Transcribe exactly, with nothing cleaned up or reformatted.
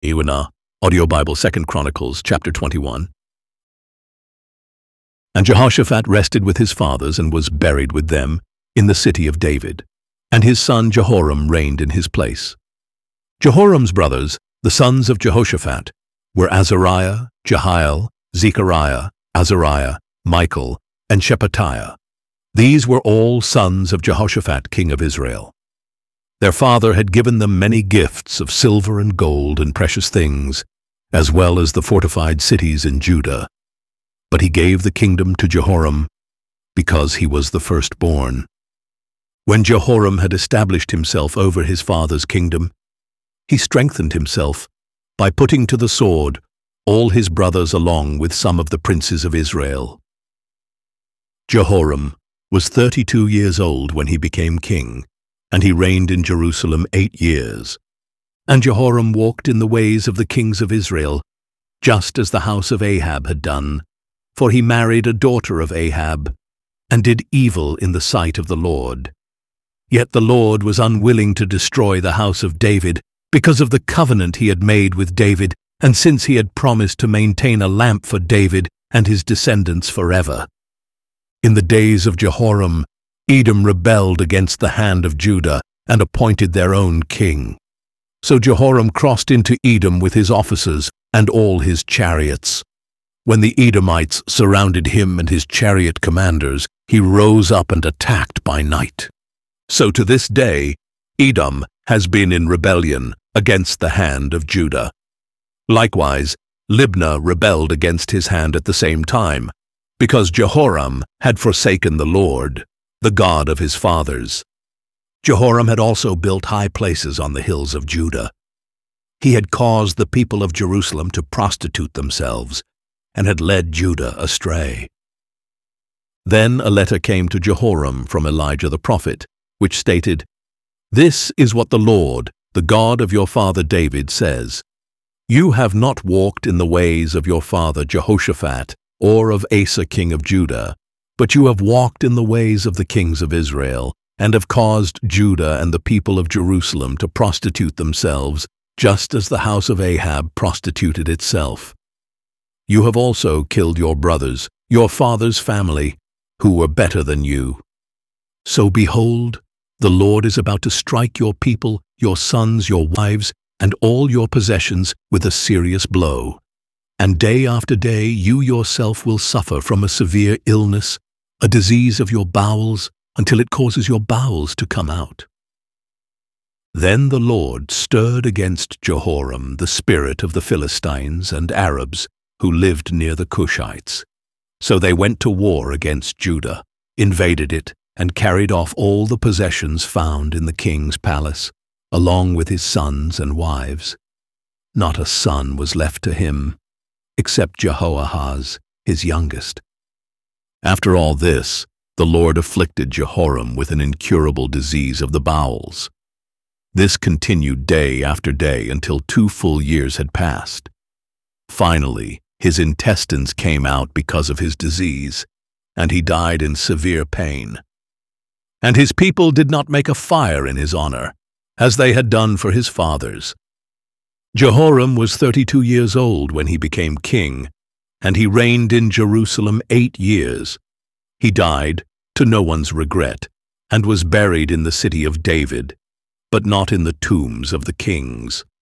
Iwana, Audio Bible, Second Chronicles, chapter twenty-one. And Jehoshaphat rested with his fathers and was buried with them in the city of David, and his son Jehoram reigned in his place. Jehoram's brothers, the sons of Jehoshaphat, were Azariah, Jehiel, Zechariah, Azariah, Michael, and Shephatiah. These were all sons of Jehoshaphat, king of Israel. Their father had given them many gifts of silver and gold and precious things, as well as the fortified cities in Judah. But he gave the kingdom to Jehoram because he was the firstborn. When Jehoram had established himself over his father's kingdom, he strengthened himself by putting to the sword all his brothers along with some of the princes of Israel. Jehoram was thirty-two years old when he became king, and he reigned in Jerusalem eight years. And Jehoram walked in the ways of the kings of Israel, just as the house of Ahab had done, for he married a daughter of Ahab, and did evil in the sight of the Lord. Yet the Lord was unwilling to destroy the house of David because of the covenant he had made with David, and since he had promised to maintain a lamp for David and his descendants forever. In the days of Jehoram, Edom rebelled against the hand of Judah and appointed their own king. So Jehoram crossed into Edom with his officers and all his chariots. When the Edomites surrounded him and his chariot commanders, he rose up and attacked by night. So to this day, Edom has been in rebellion against the hand of Judah. Likewise, Libnah rebelled against his hand at the same time, because Jehoram had forsaken the Lord, the God of his fathers. Jehoram had also built high places on the hills of Judah. He had caused the people of Jerusalem to prostitute themselves, and had led Judah astray. Then a letter came to Jehoram from Elijah the prophet, which stated, "This is what the Lord, the God of your father David, says. You have not walked in the ways of your father Jehoshaphat or of Asa king of Judah, but you have walked in the ways of the kings of Israel, and have caused Judah and the people of Jerusalem to prostitute themselves, just as the house of Ahab prostituted itself. You have also killed your brothers, your father's family, who were better than you. So behold, the Lord is about to strike your people, your sons, your wives, and all your possessions with a serious blow. And day after day you yourself will suffer from a severe illness, a disease of your bowels, until it causes your bowels to come out." Then the Lord stirred against Jehoram the spirit of the Philistines and Arabs who lived near the Cushites. So they went to war against Judah, invaded it, and carried off all the possessions found in the king's palace, along with his sons and wives. Not a son was left to him, except Jehoahaz, his youngest. After all this, the Lord afflicted Jehoram with an incurable disease of the bowels. This continued day after day until two full years had passed. Finally, his intestines came out because of his disease, and he died in severe pain. And his people did not make a fire in his honor, as they had done for his fathers. Jehoram was thirty-two years old when he became king, and he reigned in Jerusalem eight years. He died, to no one's regret, and was buried in the city of David, but not in the tombs of the kings.